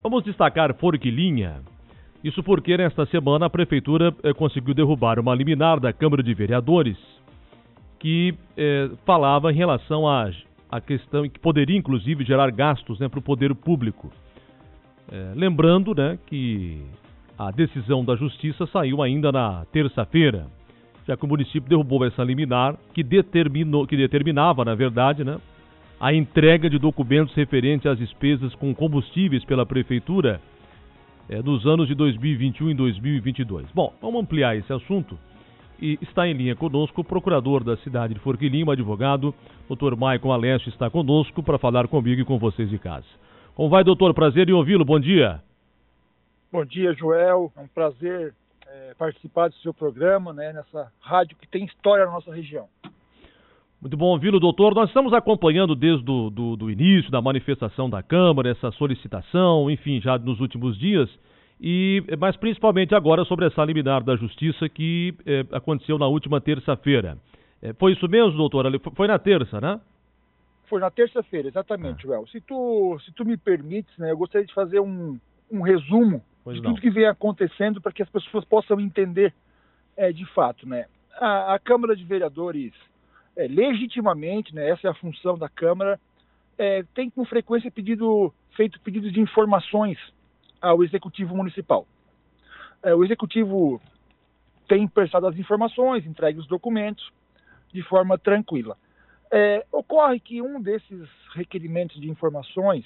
Vamos destacar Forquilinha. Isso porque nesta semana a Prefeitura conseguiu derrubar uma liminar da Câmara de Vereadores que falava em relação à questão que poderia inclusive gerar gastos, né, para o poder público. Lembrando, né, que a decisão da Justiça saiu ainda na terça-feira, já que o município derrubou essa liminar que determinava, na verdade, né, a entrega de documentos referentes às despesas com combustíveis pela Prefeitura nos anos de 2021 e 2022. Bom, vamos ampliar esse assunto e está em linha conosco o procurador da cidade de Forquilinha, o advogado, Dr. Maicon Alessio, está conosco para falar comigo e com vocês de casa. Como vai, doutor? Prazer em ouvi-lo. Bom dia. Bom dia, Joel. É um prazer participar do seu programa, né, nessa rádio que tem história na nossa região. Muito bom ouvi-lo, doutor. Nós estamos acompanhando desde do início da manifestação da Câmara, essa solicitação, enfim, já nos últimos dias, mas principalmente agora sobre essa liminar da Justiça que aconteceu na última terça-feira. Foi isso mesmo, doutor? Foi na terça, né? Foi na terça-feira, exatamente, Joel. Se tu me permites, né, eu gostaria de fazer um resumo de tudo que vem acontecendo para que as pessoas possam entender de fato, né? A Câmara de Vereadores, legitimamente, né, essa é a função da Câmara, tem com frequência feito pedidos de informações ao Executivo Municipal. O Executivo tem prestado as informações, entregue os documentos de forma tranquila. Ocorre que um desses requerimentos de informações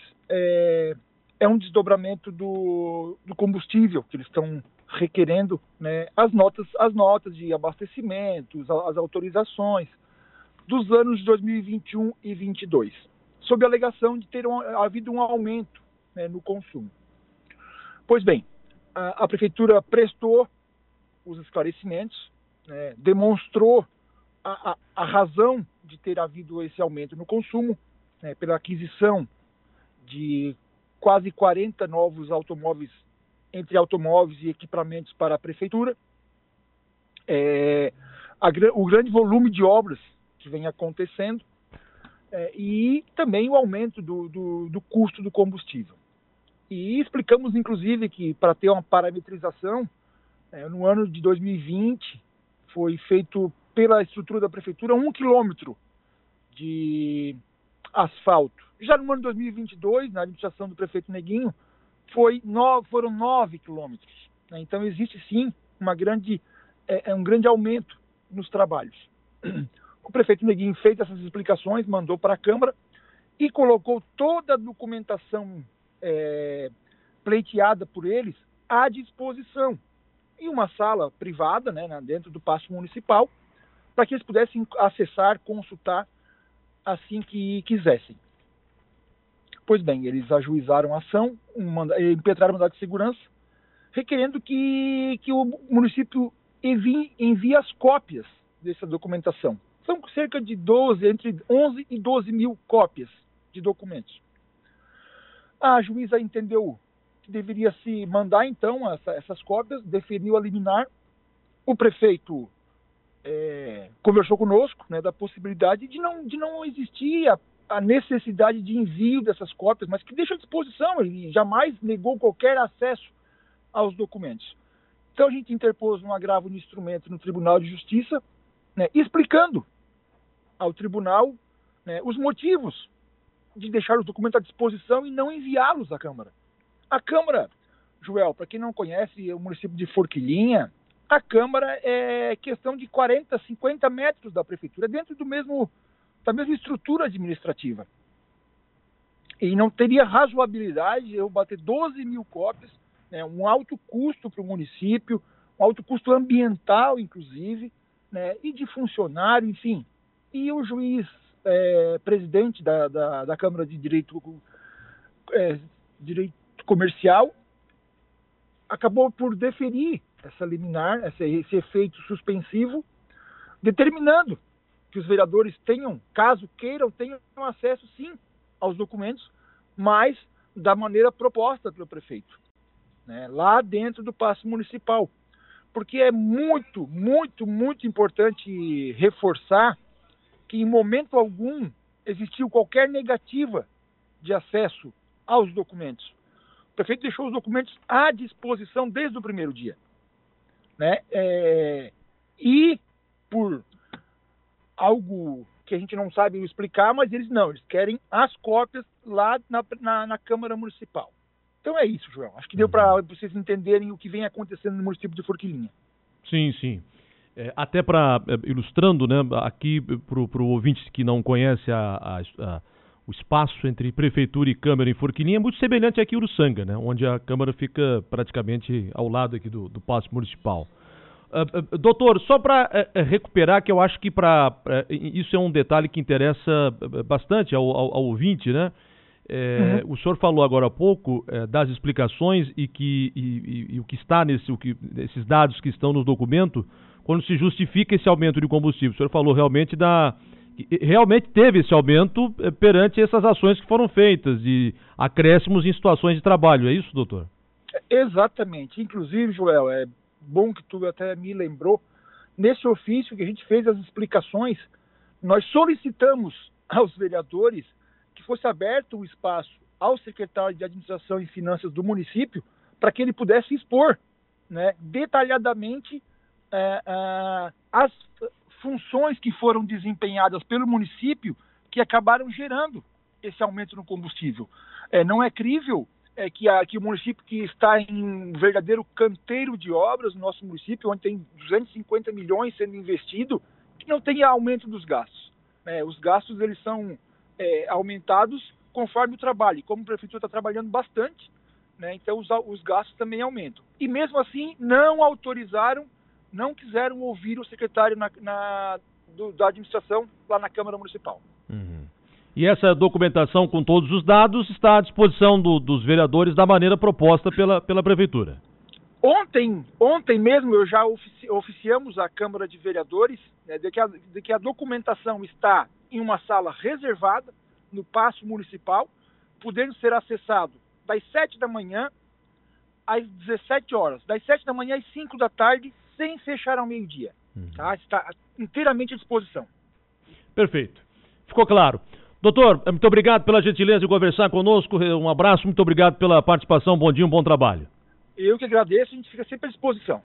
é um desdobramento do combustível que eles estão requerendo, né, as notas de abastecimento, as autorizações dos anos de 2021 e 2022, sob a alegação de ter havido um aumento, né, no consumo. Pois bem, a Prefeitura prestou os esclarecimentos, né, demonstrou a razão de ter havido esse aumento no consumo, né, pela aquisição de quase 40 novos automóveis, entre automóveis e equipamentos para a Prefeitura, o grande volume de obras que vem acontecendo e também o aumento do custo do combustível. E explicamos, inclusive, que para ter uma parametrização, no ano de 2020 foi feito pela estrutura da Prefeitura 1 quilômetro de asfalto. Já no ano de 2022, na administração do prefeito Neguinho, foram 9 quilômetros. Né? Então existe sim um grande aumento nos trabalhos. O prefeito Neguinho fez essas explicações, mandou para a Câmara e colocou toda a documentação pleiteada por eles à disposição em uma sala privada, né, dentro do Pátio Municipal, para que eles pudessem acessar, consultar assim que quisessem. Pois bem, eles ajuizaram a ação, impetraram o mandado de segurança, requerendo que o município envie as cópias dessa documentação. São cerca de entre 11 e 12 mil cópias de documentos. A juíza entendeu que deveria se mandar, então, essas cópias, deferiu a liminar. O prefeito conversou conosco, né, da possibilidade de não existir a necessidade de envio dessas cópias, mas que deixa à disposição, ele jamais negou qualquer acesso aos documentos. Então a gente interpôs um agravo de instrumento no Tribunal de Justiça, né, explicando ao tribunal, né, os motivos de deixar os documentos à disposição e não enviá-los à Câmara. A Câmara, Joel, para quem não conhece o município de Forquilinha, a Câmara é questão de 40, 50 metros da Prefeitura, dentro da mesma estrutura administrativa. E não teria razoabilidade eu bater 12 mil cópias, né, um alto custo para o município, um alto custo ambiental, inclusive, né, e de funcionário, enfim. E o juiz presidente da Câmara de Direito Comercial acabou por deferir essa liminar, esse efeito suspensivo, determinando que os vereadores tenham, caso queiram, tenham acesso, sim, aos documentos, mas da maneira proposta pelo prefeito, né, lá dentro do Paço Municipal. Porque é muito, muito, muito importante reforçar que em momento algum existiu qualquer negativa de acesso aos documentos. O prefeito deixou os documentos à disposição desde o primeiro dia, né? E por algo que a gente não sabe explicar, mas eles querem as cópias lá na Câmara Municipal. Então é isso, João. Acho que deu para vocês entenderem o que vem acontecendo no município de Forquilinha. Sim, sim. Até para ilustrando, né, aqui para o ouvinte que não conhece o espaço entre prefeitura e Câmara em Forquilinha é muito semelhante aqui em Uruçanga, né, onde a Câmara fica praticamente ao lado aqui do Paço Municipal. Doutor, só para recuperar, que eu acho que isso é um detalhe que interessa bastante ao ouvinte, né? O senhor falou agora há pouco das explicações e o que está esses dados que estão no documento, quando se justifica esse aumento de combustível. O senhor falou realmente teve esse aumento perante essas ações que foram feitas, de acréscimos em situações de trabalho. É isso, doutor? Exatamente. Inclusive, Joel, é bom que tu até me lembrou, nesse ofício que a gente fez as explicações, nós solicitamos aos vereadores que fosse aberto o espaço ao secretário de Administração e Finanças do município para que ele pudesse expor, né, detalhadamente as funções que foram desempenhadas pelo município que acabaram gerando esse aumento no combustível. Não é crível que o município que está em um verdadeiro canteiro de obras no nosso município, onde tem 250 milhões sendo investido, que não tenha aumento dos gastos. Os gastos eles são aumentados conforme o trabalho. E como a prefeitura está trabalhando bastante, né, então os gastos também aumentam. E mesmo assim não quiseram ouvir o secretário da administração lá na Câmara Municipal. Uhum. E essa documentação com todos os dados está à disposição dos vereadores da maneira proposta pela Prefeitura? Ontem mesmo eu já oficiamos a Câmara de Vereadores, né, de que a documentação está em uma sala reservada no Paço Municipal, podendo ser acessado das 7 da manhã às 17 horas, das 7 da manhã às 5 da tarde, sem fechar ao meio-dia. Tá? Está inteiramente à disposição. Perfeito. Ficou claro. Doutor, muito obrigado pela gentileza de conversar conosco. Um abraço, muito obrigado pela participação. Bom dia, um bom trabalho. Eu que agradeço, a gente fica sempre à disposição.